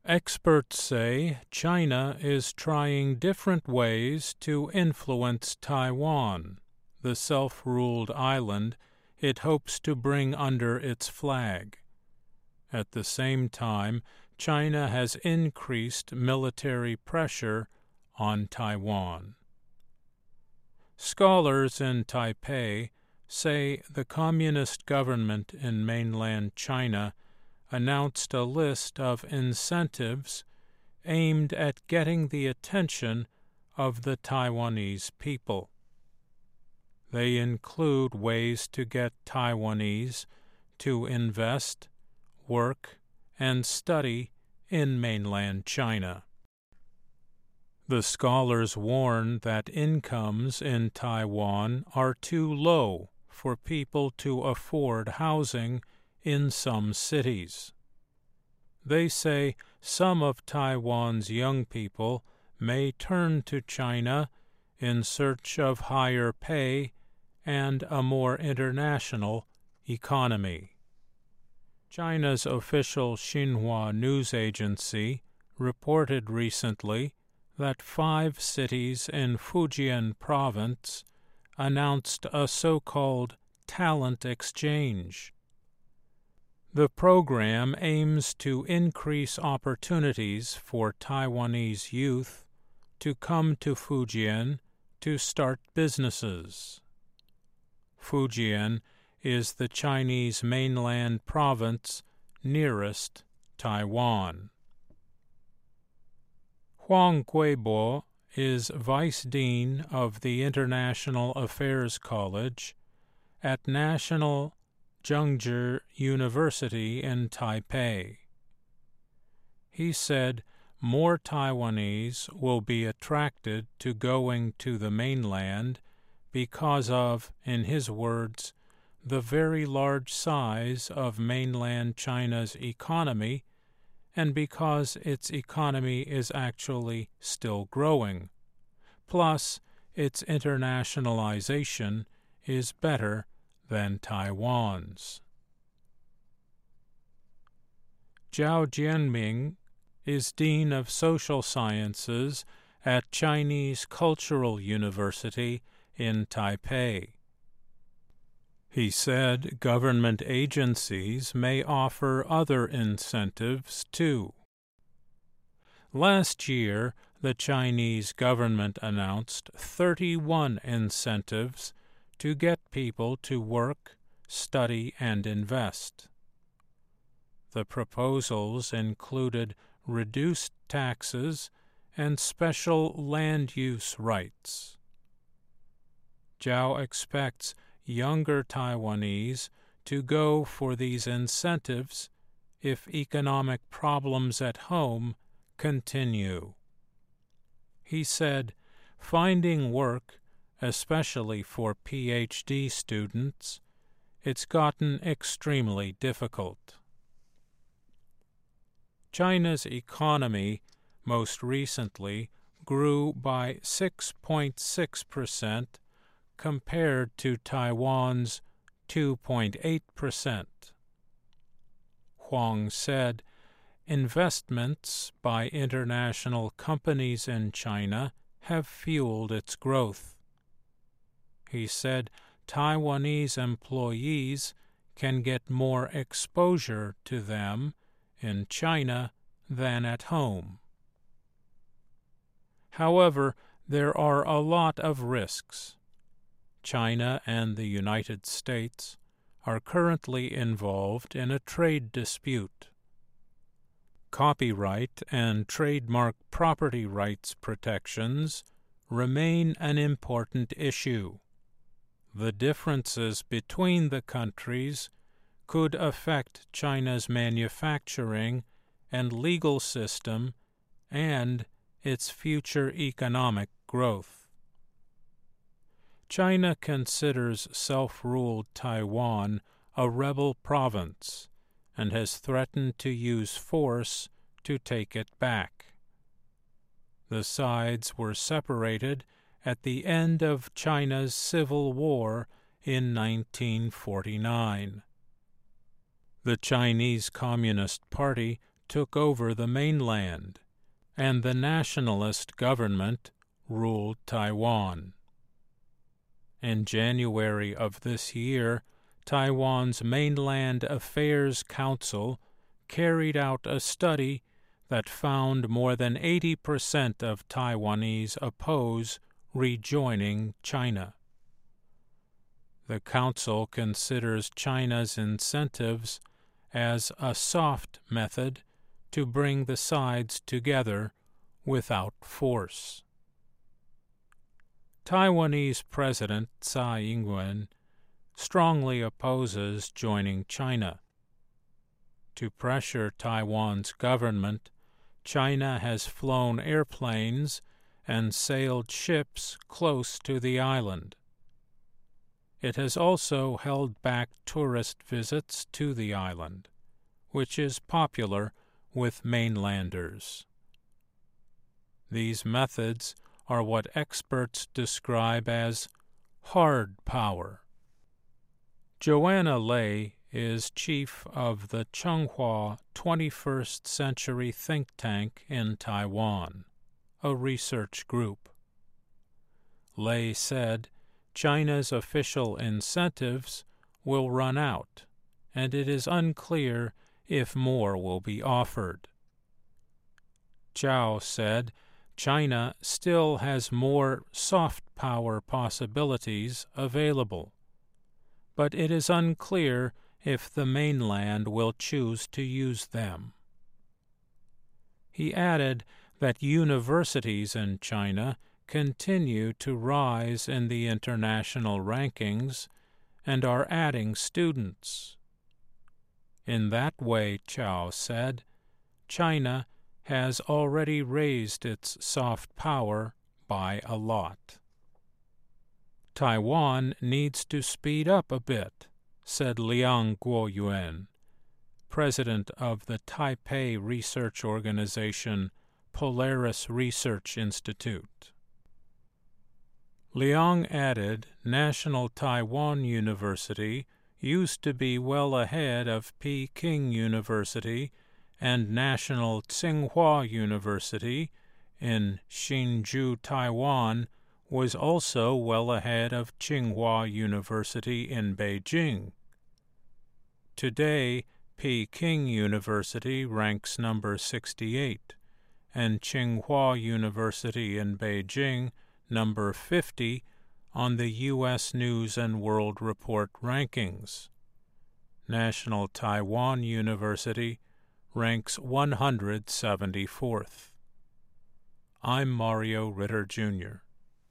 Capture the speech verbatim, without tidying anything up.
Experts say China is trying different ways to influence Taiwan, the self-ruled island it hopes to bring under its flag. At the same time, China has increased military pressure on Taiwan. Scholars in Taipei say the communist government in mainland China announced a list of incentives aimed at getting the attention of the Taiwanese people. They include ways to get Taiwanese to invest, work, and study in mainland China. The scholars warn that incomes in Taiwan are too low for people to afford housing in some cities. They say some of Taiwan's young people may turn to China in search of higher pay and a more international economy. China's official Xinhua news agency reported recently that five cities in Fujian province announced a so-called talent exchange. The program aims to increase opportunities for Taiwanese youth to come to Fujian to start businesses. Fujian is the Chinese mainland province nearest Taiwan. Huang Guibo is Vice Dean of the International Affairs College at National Zhengzhi University in Taipei. He said more Taiwanese will be attracted to going to the mainland because of, in his words, the very large size of mainland China's economy and because its economy is actually still growing. Plus, its internationalization is better than Taiwan's. Zhao Jianming is Dean of Social Sciences at Chinese Cultural University in Taipei. He said government agencies may offer other incentives too. Last year, the Chinese government announced thirty-one incentives to get people to work, study, and invest. The proposals included reduced taxes and special land use rights. Zhao expects younger Taiwanese to go for these incentives if economic problems at home continue. He said, finding work, especially for P H D students, it's gotten extremely difficult. China's economy most recently grew by six point six percent compared to Taiwan's two point eight percent. Huang said investments by international companies in China have fueled its growth. He said Taiwanese employees can get more exposure to them in China than at home. However, there are a lot of risks. China and the United States are currently involved in a trade dispute. Copyright and trademark property rights protections remain an important issue. The differences between the countries could affect China's manufacturing and legal system and its future economic growth. China considers self-ruled Taiwan a rebel province and has threatened to use force to take it back. The sides were separated at the end of China's Civil War in nineteen forty-nine. The Chinese Communist Party took over the mainland, and the nationalist government ruled Taiwan. In January of this year, Taiwan's Mainland Affairs Council carried out a study that found more than eighty percent of Taiwanese oppose rejoining China. The Council considers China's incentives as a soft method to bring the sides together without force. Taiwanese President Tsai Ing-wen strongly opposes joining China. To pressure Taiwan's government, China has flown airplanes and sailed ships close to the island. It has also held back tourist visits to the island, which is popular with mainlanders. These methods are what experts describe as hard power. Joanna Lei is chief of the Tsinghua twenty-first Century Think Tank in Taiwan, a research group. Lei said China's official incentives will run out, and it is unclear if more will be offered. Zhao said China still has more soft power possibilities available, but it is unclear if the mainland will choose to use them. He added that universities in China continue to rise in the international rankings and are adding students. In that way, Zhao said, China has already raised its soft power by a lot. Taiwan needs to speed up a bit, said Liang Guoyuan, president of the Taipei research organization Polaris Research Institute. Liang added National Taiwan University used to be well ahead of Peking University, and National Tsinghua University in Hsinchu, Taiwan, was also well ahead of Tsinghua University in Beijing. Today, Peking University ranks number sixty-eight, and Tsinghua University in Beijing number fifty on the U S News and World Report rankings. National Taiwan University ranks one hundred seventy-fourth. I'm Mario Ritter, Junior